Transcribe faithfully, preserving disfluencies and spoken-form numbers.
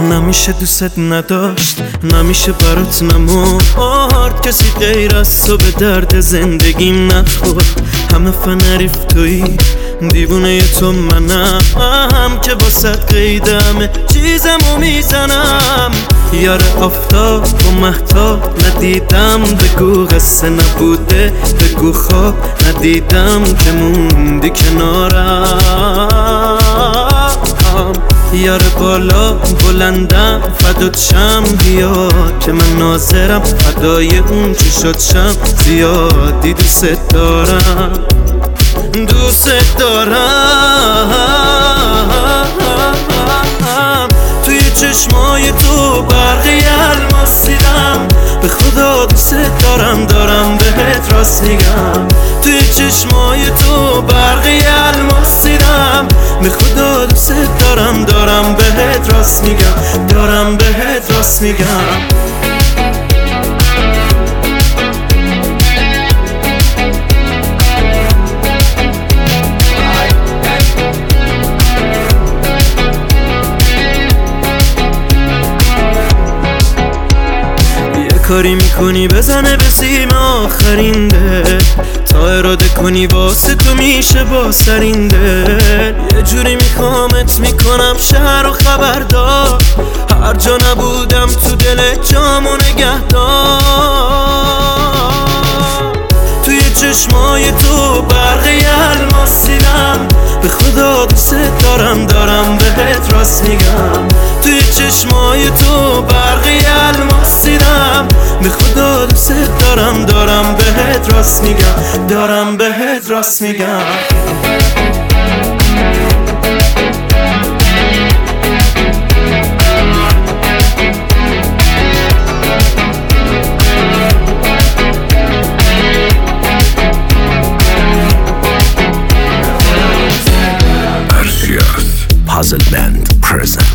نمیشه دوست نداشت، نمیشه برات نمورد، کسی غیر از تو به درد زندگیم نخورد. همه فنریف تویی، دیوونه تو منم که واسه قید همه چیزمو میزنم. یار آفتاب و مهتاب ندیدم، بگو قصه نبوده، بگو خواب ندیدم که موندی کنارم. یار بالا بلندم فدات شم، بیا که من ناظرم فدای اون چی شد شم. زیادی دوست دارم، دوست دارم. توی چشمای تو برقی الماس دیدم، به خدا دوست دارم، دارم بهت راست میگم. توی چشمای تو برقی الماس دیدم، به خدا دوست دارم، دارم بهت راست میگم، دارم بهت راست میگم. کاری میکنی بزنه به سیم آخرین دل، تا اراده کنی واسه تو میشه با سرین دل. یه جوری میخوامت میکنم شهر و خبردار، هر جا نبودم تو دل جامو نگهدار. توی چشمای تو برقی الماس دیدم، به خدا دوست دارم، دارم بهت راست میگم. توی چشمای تو برقی الماس دیدم، به خدا دوست دارم، دارم بهت راست میگم، دارم بهت راست میگم. Puzzle Band present.